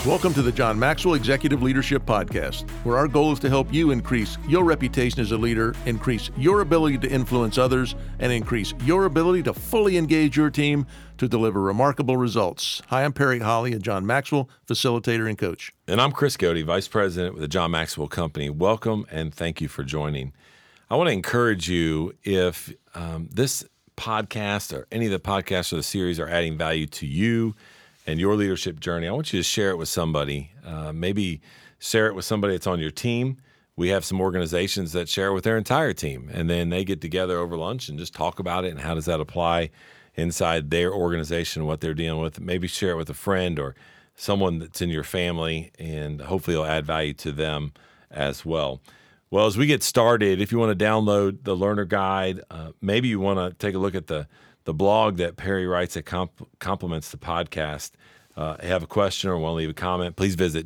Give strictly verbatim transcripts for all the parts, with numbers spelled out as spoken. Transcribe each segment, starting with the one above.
Welcome to the John Maxwell Executive Leadership Podcast, where our goal is to help you increase your reputation as a leader, increase your ability to influence others, and increase your ability to fully engage your team to deliver remarkable results. Hi, I'm Perry Holly, a John Maxwell facilitator and coach. And I'm Chris Godey, Vice President with the John Maxwell Company. Welcome and thank you for joining. I want to encourage you, if um, this podcast or any of the podcasts or the series are adding value to you and your leadership journey, I want you to share it with somebody. Uh, maybe share it with somebody that's on your team. We have some organizations that share it with their entire team, and then they get together over lunch and just talk about it and how does that apply inside their organization, what they're dealing with. Maybe share it with a friend or someone that's in your family, and hopefully it'll add value to them as well. Well, as we get started, if you want to download the Learner Guide, uh, maybe you want to take a look at the the blog that Perry writes that comp- complements the podcast. Uh, have a question or want to leave a comment, please visit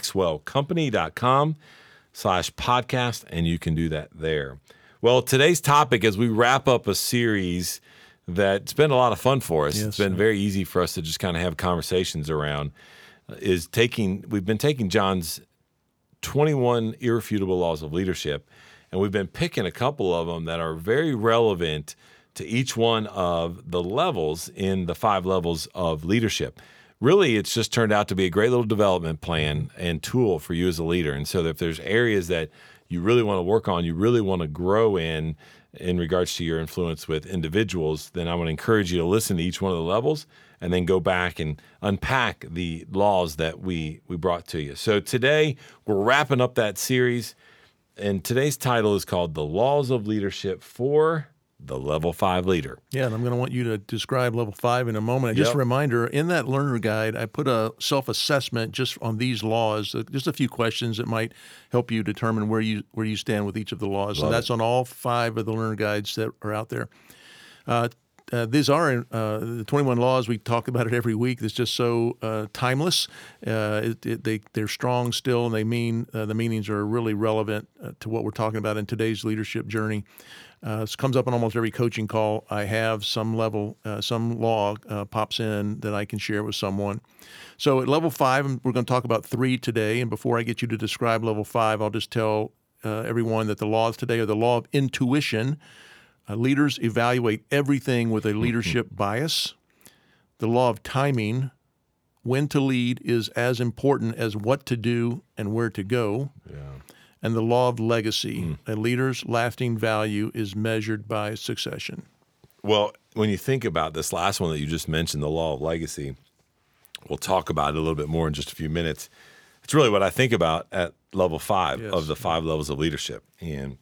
johnmaxwellcompany.com slash podcast, and you can do that there. Well, today's topic, as we wrap up a series that's been a lot of fun for us, yes, it's been sir. very easy for us to just kind of have conversations around, uh, is taking, we've been taking John's twenty-one irrefutable laws of leadership, and we've been picking a couple of them that are very relevant to each one of the levels in the five levels of leadership. Really, it's just turned out to be a great little development plan and tool for you as a leader. And so if there's areas that you really want to work on, you really want to grow in, in regards to your influence with individuals, then I want to encourage you to listen to each one of the levels and then go back and unpack the laws that we, we brought to you. So today, we're wrapping up that series, and today's title is called The Laws of Leadership for the Level five Leader. Yeah, and I'm going to want you to describe level five in a moment. And just Yep. a reminder, in that learner guide, I put a self-assessment just on these laws, uh, just a few questions that might help you determine where you where you stand with each of the laws. Love and that's it. on all five of the learner guides that are out there. Uh, uh, these are uh, the twenty-one laws. We talk about it every week. It's just so uh, timeless. Uh, it, it, they they're strong still, and they mean uh, the meanings are really relevant uh, to what we're talking about in today's leadership journey. Uh, this comes up on almost every coaching call I have. Some level, uh, some law uh, pops in that I can share with someone. So at level five, we're going to talk about three today. And before I get you to describe level five, I'll just tell uh, everyone that the laws today are the law of intuition. Uh, leaders evaluate everything with a leadership bias. The law of timing. When to lead is as important as what to do and where to go. Yeah. And the law of legacy. Mm. A leader's lasting value is measured by succession. Well, when you think about this last one that you just mentioned, the law of legacy, we'll talk about it a little bit more in just a few minutes. It's really what I think about at level five yes. of the five levels of leadership. And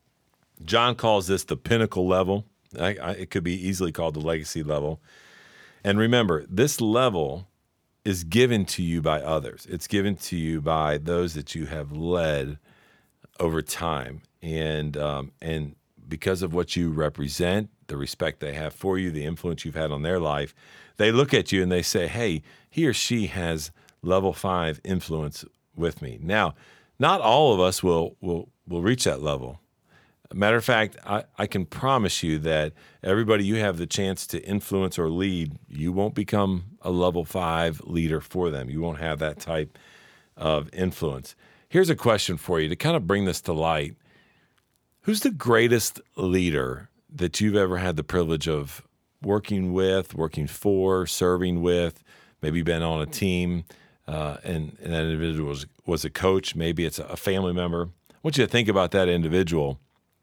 John calls this the pinnacle level. I, I, it could be easily called the legacy level. And remember, this level is given to you by others. It's given to you by those that you have led over time, and um, and because of what you represent, the respect they have for you, the influence you've had on their life, they look at you and they say, hey, he or she has level five influence with me. Now, not all of us will will will reach that level. Matter of fact, I, I can promise you that everybody you have the chance to influence or lead, you won't become a level five leader for them. You won't have that type of influence. Here's a question for you to kind of bring this to light. Who's the greatest leader that you've ever had the privilege of working with, working for, serving with, maybe been on a team, uh, and, and that individual was, was a coach, maybe it's a family member? I want you to think about that individual.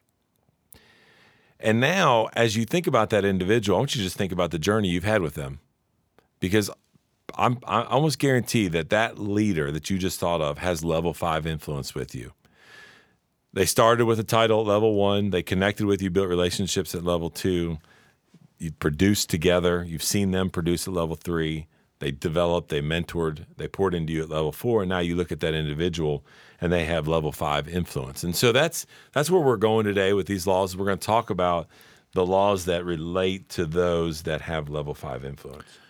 And now, as you think about that individual, I want you to just think about the journey you've had with them. Because I'm, I almost guarantee that that leader that you just thought of has level five influence with you. They started with a title at level one. They connected with you, built relationships at level two. You produced together. You've seen them produce at level three. They developed, they mentored, they poured into you at level four. And now you look at that individual and they have level five influence. And so that's that's where we're going today with these laws. We're going to talk about the laws that relate to those that have level five influence.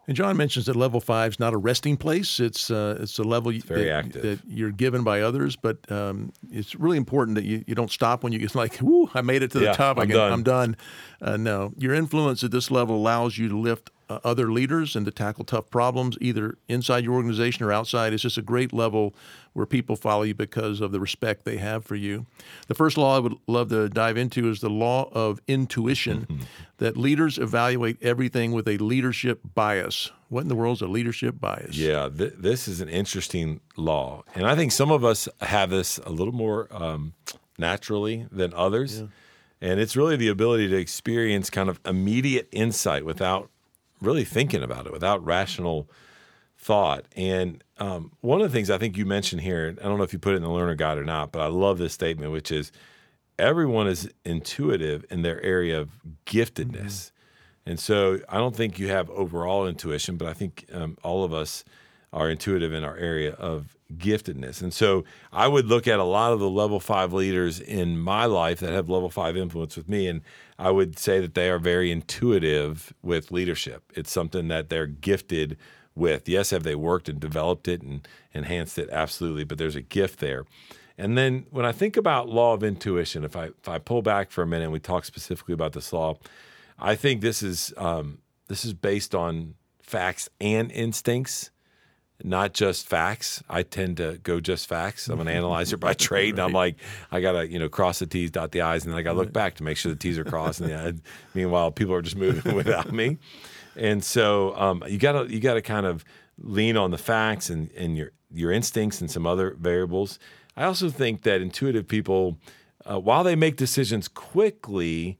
And John mentions that level five is not a resting place. It's uh, it's a level very that, active. that you're given by others, but um, it's really important that you, you don't stop when you get like, whoo, I made it to the Yeah, top. I I'm can, done. I'm done. Uh, no, your influence at this level allows you to lift uh, other leaders and to tackle tough problems, either inside your organization or outside. It's just a great level where people follow you because of the respect they have for you. The first law I would love to dive into is the law of intuition, that leaders evaluate everything with a leadership bias. What in the world is a leadership bias? Yeah, th- this is an interesting law. And I think some of us have this a little more um, naturally than others. Yeah. And it's really the ability to experience kind of immediate insight without really thinking about it, without rational thought. And um, one of the things I think you mentioned here, I don't know if you put it in the learner guide or not, but I love this statement, which is everyone is intuitive in their area of giftedness. Mm-hmm. And so I don't think you have overall intuition, but I think um, all of us are intuitive in our area of giftedness. And so I would look at a lot of the level five leaders in my life that have level five influence with me, and I would say that they are very intuitive with leadership. It's something that they're gifted with. Yes, have they worked and developed it and enhanced it? Absolutely, but there's a gift there. And then when I think about law of intuition, if I if I pull back for a minute and we talk specifically about this law, I think this is um, this is based on facts and instincts, not just facts. I tend to go just facts. I'm an analyzer by trade, and I'm like, I gotta you know cross the T's, dot the I's, and then I gotta look back to make sure the T's are crossed. And the, meanwhile, people are just moving without me. And so um, you gotta you gotta kind of lean on the facts and, and your your instincts and some other variables. I also think that intuitive people, uh, while they make decisions quickly,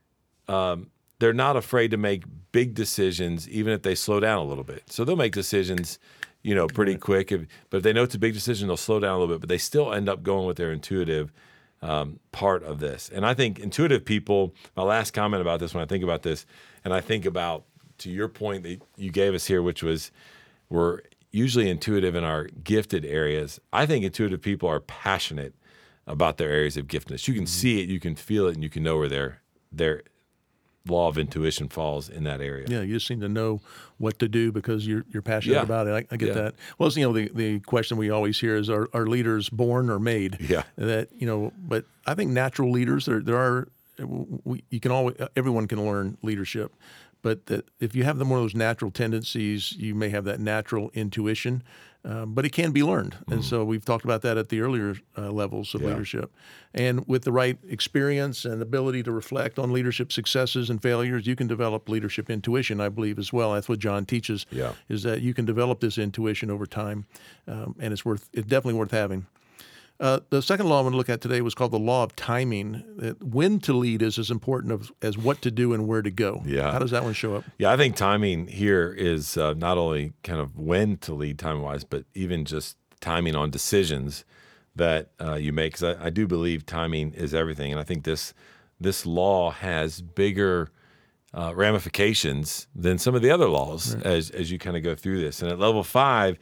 um, they're not afraid to make big decisions, even if they slow down a little bit. So they'll make decisions, you know, pretty quick. If, but if they know it's a big decision, they'll slow down a little bit. But they still end up going with their intuitive um, part of this. And I think intuitive people, my last comment about this when I think about this, and I think about, to your point that you gave us here, which was we're usually intuitive in our gifted areas. I think intuitive people are passionate about their areas of giftedness. You can see it, you can feel it, and you can know where their their law of intuition falls in that area. Yeah, you just seem to know what to do because you're you're passionate Yeah. about it. I, I get Yeah. that. Well, it's, you know, the, the question we always hear is, are, are leaders born or made? Yeah. That, you know, but I think natural leaders, there there are, we, you can always, everyone can learn leadership. But that if you have them one of those natural tendencies, you may have that natural intuition, um, but it can be learned. Mm. And so we've talked about that at the earlier uh, levels of Yeah. leadership. And with the right experience and ability to reflect on leadership successes and failures, you can develop leadership intuition, I believe, as well. That's what John teaches, Yeah. is that you can develop this intuition over time, um, and it's worth it's definitely worth having. Uh, the second law I want to look at today was called the law of timing. That when to lead is as important of, as what to do and where to go. Yeah. How does that one show up? Yeah, I think timing here is uh, not only kind of when to lead time-wise, but even just timing on decisions that uh, you make. Because I, I do believe timing is everything, and I think this this law has bigger uh, ramifications than some of the other laws right. as as you kind of go through this. And at level five,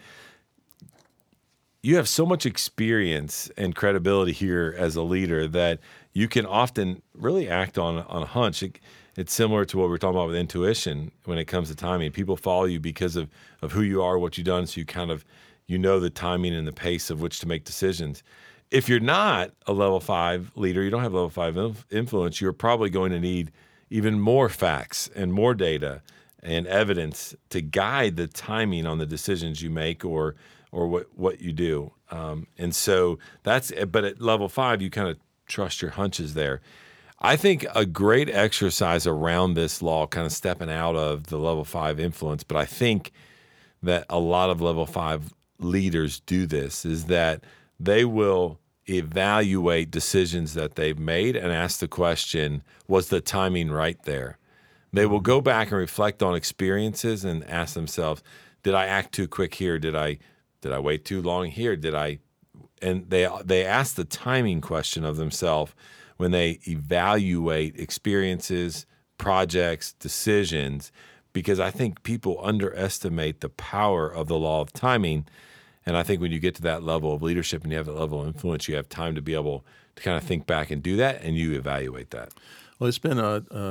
you have so much experience and credibility here as a leader that you can often really act on on a hunch. It, it's similar to what we we're talking about with intuition when it comes to timing. People follow you because of, of who you are, what you've done, so you kind of you know the timing and the pace of which to make decisions. If you're not a level five leader, you don't have level five influence, you're probably going to need even more facts and more data and evidence to guide the timing on the decisions you make or or what, what you do. Um, and so that's, but at level five, you kind of trust your hunches there. I think a great exercise around this law, kind of stepping out of the level five influence, but I think that a lot of level five leaders do this, is that they will evaluate decisions that they've made and ask the question, was the timing right there? They will go back and reflect on experiences and ask themselves, did I act too quick here? Did I Did I wait too long here? Did I? And they they ask the timing question of themselves when they evaluate experiences, projects, decisions, because I think people underestimate the power of the law of timing. And I think when you get to that level of leadership and you have that level of influence, you have time to be able to kind of think back and do that, and you evaluate that. Well, it's been a, a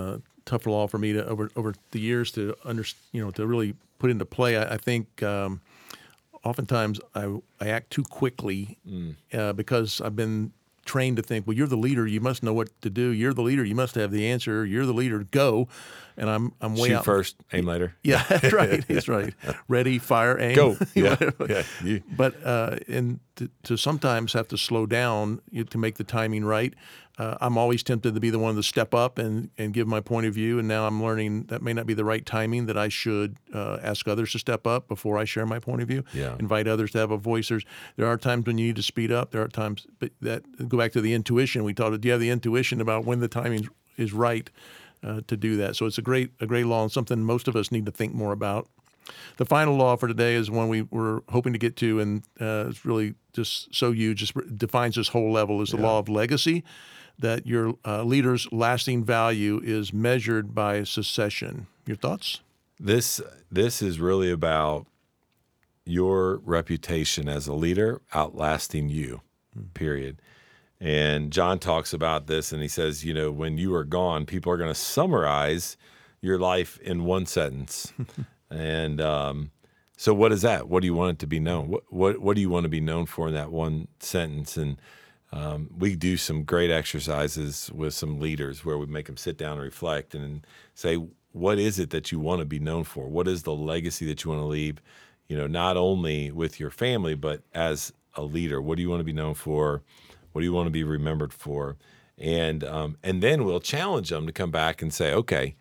tough law for me to over over the years to under, you know, to really put into play. I, I think um, oftentimes I I act too quickly mm. uh, because I've been trained to think, well, you're the leader, you must know what to do. You're the leader, you must have the answer. You're the leader, go. And I'm I'm way Shoot out first, aim later. Yeah, that's right. That's right. Ready, fire, aim. Go. Yeah. yeah. You. But uh, and to, to sometimes have to slow down to make the timing right. Uh, I'm always tempted to be the one to step up and, and give my point of view, and now I'm learning that may not be the right timing, that I should uh, ask others to step up before I share my point of view, yeah. invite others to have a voice. There's, there are times when you need to speed up. There are times, but that go back to the intuition. We talked, do you have the intuition about when the timing is right uh, to do that? So it's a great, a great law and something most of us need to think more about. The final law for today is one we were hoping to get to, and uh, it's really just so huge, just defines this whole level, is the yeah. law of legacy, that your uh, leader's lasting value is measured by succession. Your thoughts? This this is really about your reputation as a leader outlasting you, period. And John talks about this, and he says, you know, when you are gone, people are going to summarize your life in one sentence. and um, so what is that? What do you want it to be known? What, what, what do you want to be known for in that one sentence? And Um, we do some great exercises with some leaders where we make them sit down and reflect and say, what is it that you want to be known for? What is the legacy that you want to leave, you know, not only with your family, but as a leader? What do you want to be known for? What do you want to be remembered for? And um, and then we'll challenge them to come back and say, okay,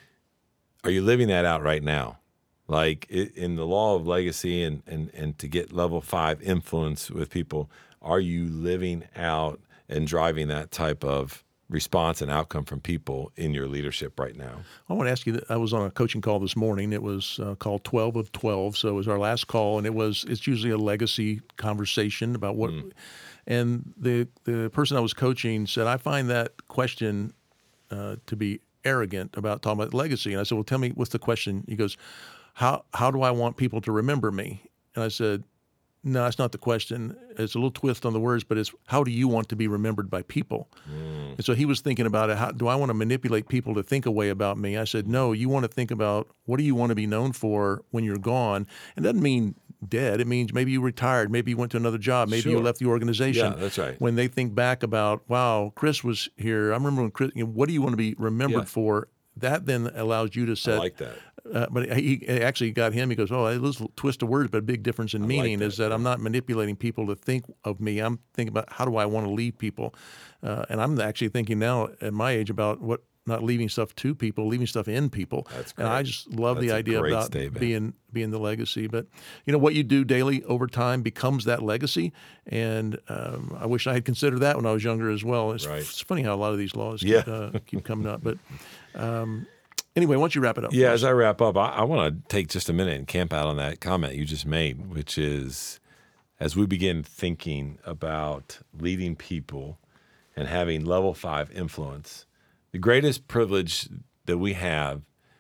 are you living that out right now? Like it, in the law of legacy and, and, and to get level five influence with people, are you living out and driving that type of response and outcome from people in your leadership right now? I want to ask you, I was on a coaching call this morning. It was uh, called twelve of twelve. So it was our last call, and it was, it's usually a legacy conversation about what, mm. and the, the person I was coaching said, I find that question uh, to be arrogant about talking about legacy. And I said, well, tell me, what's the question? He goes, how, how do I want people to remember me? And I said, no, that's not the question. It's a little twist on the words, but it's how do you want to be remembered by people? Mm. And so he was thinking about it. How do I want to manipulate people to think a way about me? I said, no, you want to think about what do you want to be known for when you're gone? And it doesn't mean dead. It means maybe you retired, maybe you went to another job, maybe sure. you left the organization. Yeah, that's right. When they think back about, wow, Chris was here. I remember when Chris, you know, what do you want to be remembered yeah. for? That then allows you to set. I like that. Uh, but he, he actually got him. He goes, "Oh, a little twist of words, but a big difference in I meaning like that, is that yeah. I'm not manipulating people to think of me. I'm thinking about how do I want to leave people, uh, and I'm actually thinking now at my age about what not leaving stuff to people, leaving stuff in people. That's great. And I just love That's the a idea great about statement. being being the legacy. But you know what you do daily over time becomes that legacy. And um, I wish I had considered that when I was younger as well. It's, Right. it's funny how a lot of these laws Yeah. keep, uh, keep coming up, but. Um, Anyway, why don't you wrap it up? Yeah, as I wrap up, I, I want to take just a minute and camp out on that comment you just made, which is as we begin thinking about leading people and having level five influence, the greatest privilege that we have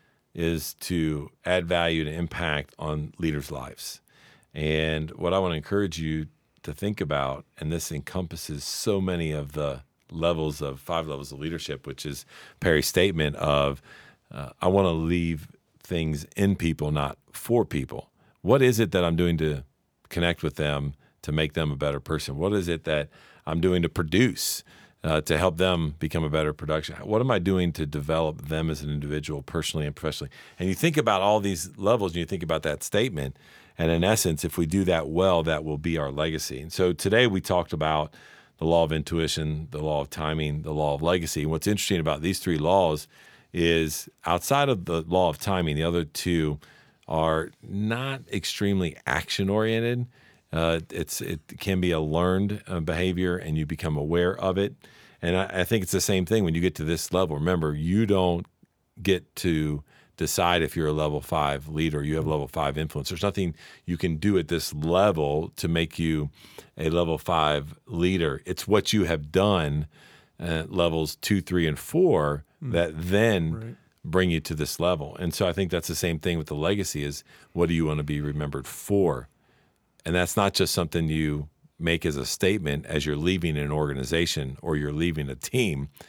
is to add value and impact on leaders' lives. And what I want to encourage you to think about, and this encompasses so many of the levels of five levels of leadership, which is Perry's statement of, Uh, I want to leave things in people, not for people. What is it that I'm doing to connect with them to make them a better person? What is it that I'm doing to produce uh, to help them become a better production? What am I doing to develop them as an individual, personally and professionally? And you think about all these levels, and you think about that statement, and in essence, if we do that well, that will be our legacy. And so today we talked about the law of intuition, the law of timing, the law of legacy. And what's interesting about these three laws is outside of the law of timing, the other two are not extremely action-oriented. Uh, it's it can be a learned uh, behavior, and you become aware of it. And I, I think it's the same thing when you get to this level. Remember, you don't get to decide if you're a level five leader, you have level five influence. There's nothing you can do at this level to make you a level five leader. It's what you have done uh, levels two, three, and four that then right. bring you to this level. And so I think that's the same thing with the legacy is what do you want to be remembered for? And that's not just something you make as a statement as you're leaving an organization or you're leaving a team.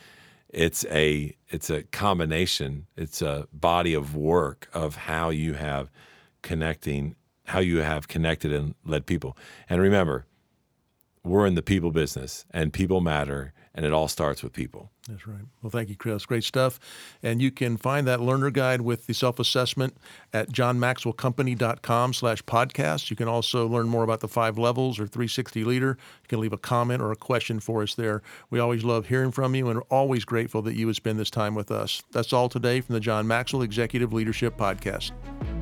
It's a it's a combination. It's a body of work of how you have connecting, how you have connected and led people. And remember, we're in the people business, and people matter, and it all starts with people. That's right. Well, thank you, Chris. Great stuff. And you can find that learner guide with the self-assessment at johnmaxwellcompany.com slash podcast. You can also learn more about the five levels or three sixty leader. You can leave a comment or a question for us there. We always love hearing from you, and we're always grateful that you would spend this time with us. That's all today from the John Maxwell Executive Leadership Podcast.